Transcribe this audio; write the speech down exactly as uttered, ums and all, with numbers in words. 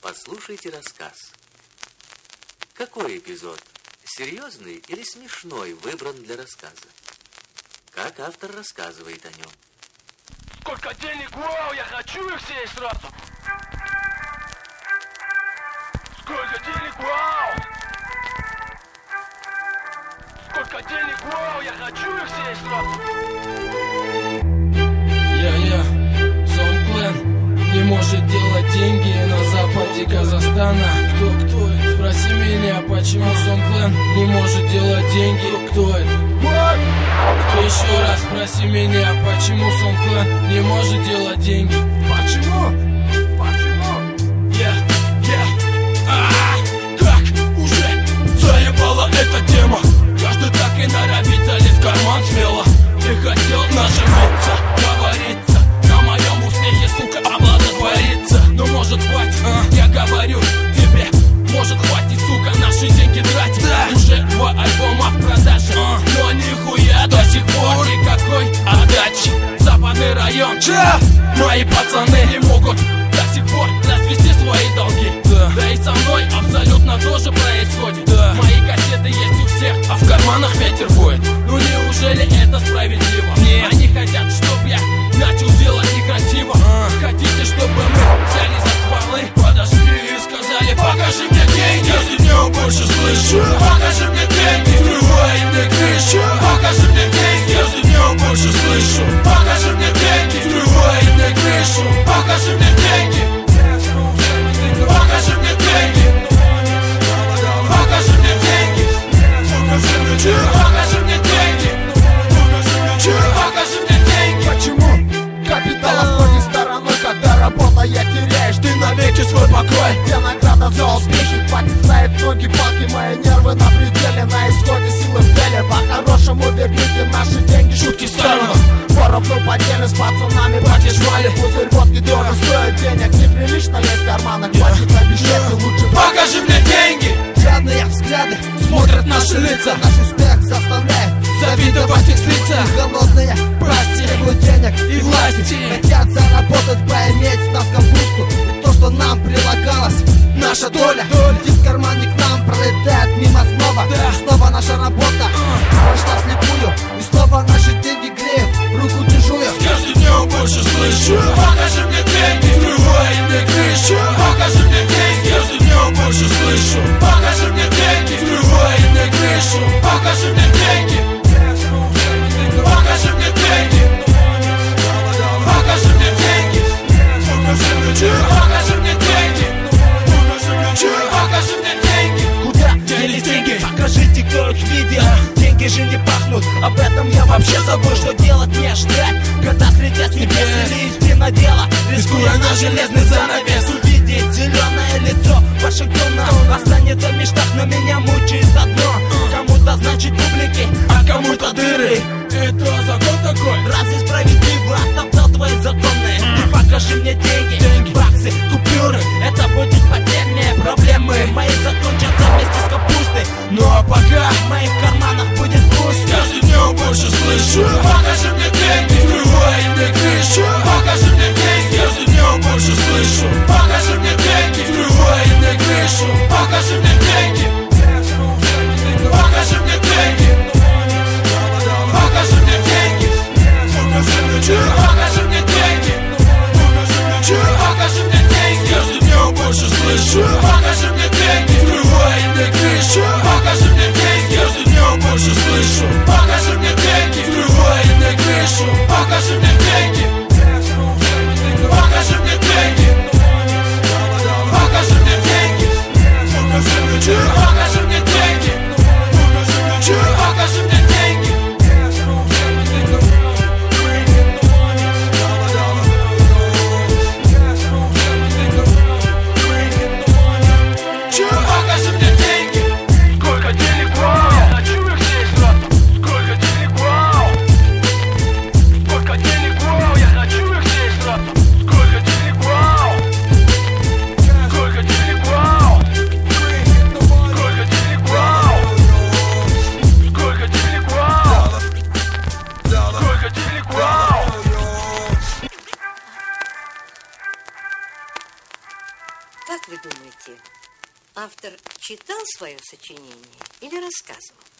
Послушайте рассказ. Какой эпизод, серьезный или смешной, выбран для рассказа? Как автор рассказывает о нем? Сколько денег, вау, я хочу их все сразу. Сколько денег, вау. Сколько денег, вау, я хочу их все сразу. Я-я, Зонплен не может делать деньги на западе Казахстана. Кто, кто это? Спроси меня, почему Зонплен не может делать деньги. Кто это? Кто еще раз спроси меня, почему Зонплен не может делать деньги. Почему? Почему? Я, я, а, как уже заебала эта тема. Каждый так и норовит залезть в карман смело. Ты хотел наживиться, говорится, на моем успехе, сука, облаготвориться. Но может хватит, а? Я говорю тебе, может хватит, сука, наши деньги тратить. Да. Уже два альбома в продаже, а? Но нихуя до сих пор никакой отдачи. Западный район, Че? Мои пацаны не могут до сих пор развести свои долги. Да, да и со мной абсолютно тоже происходит. Да. Мои кассеты есть у всех, а в карманах ветер воет. Ну неужели это справедливо? Нет. Они хотят, чтобы я начал делать некрасиво. а. Хотите, чтобы мы взяли за стволы, подошли и сказали: покажи мне деньги. Каждый днем больше слышу: покажи мне деньги. Врывай мне крышу: покажи мне деньги. Каждый днем больше слышу: покажи мне деньги. Врывай мне крышу: покажи мне деньги. Покажи мне деньги. Покажи мне деньги. Покажи мне деньги. Покажи мне деньги. Покажи мне деньги. Почему капитал обходит стороной, когда работая теряешь ты навеки свой покой? Где награда за успехи? Хватит ставить ноги, палки, мои нервы на пределе. На исходе силы в теле. По-хорошему верните наши деньги. Шутки в сторону. Поровну поделим с пацанами, братья шмали. Пузырь водки дорого стоит денег. Неприлично лезть в карманах, хватит обещать, ты лучше покажи мне деньги. Жадные взгляды смотрят наши лица. Наш успех заставляет завидовать их лица. Голодные пасти требуют денег и власти. Хотят заработать, поиметь нас капусту. И то, что нам прилагалось, наша доля, летит в карман, не к нам пролетает мимо снова. Да. И снова наша работа прошла вслепую. И снова наши деньги греют руку чужую. С каждым днем больше слышу: покажи мне деньги. Врывай мне крышу: покажи мне деньги. С каждым днем больше слышу: покажи мне деньги. Врывай мне крышу: покажи мне деньги. Покажи мне деньги. Покажи мне деньги. Покажи мне деньги. Покажи мне деньги. Покажи мне деньги. Куда делись деньги? Покажите, кто их видел. Деньги же не пахнут. Об этом я вообще забыл, что делать не ждать. Когда слетят с небес или идти на дело, рискуя на железный занавес. Увидеть зеленое лицо Вашингтона останется в мечтах, но меня мучает одно. Кому-то значит публики, а кому-то дыры. Это закон такой? Разве справедливо оттоптал твои законы? Ты покажи мне деньги, деньги, баксы, купюры. Это будет потерянные проблемы. Мои закончатся вместе с капустой. Ну а пока в моих карманах будет пусто. Каждый днем больше слышу: покажи мне деньги. Врывай мне крышу: покажи мне деньги. Каждый днем больше слышу: покажи мне деньги. Врывай мне крышу: покажи мне деньги. Покажи мне деньги. Покажи мне деньги. Покажи мне деньги. Покажи мне деньги. Покажи мне деньги. Как вы думаете, автор читал свое сочинение или рассказывал?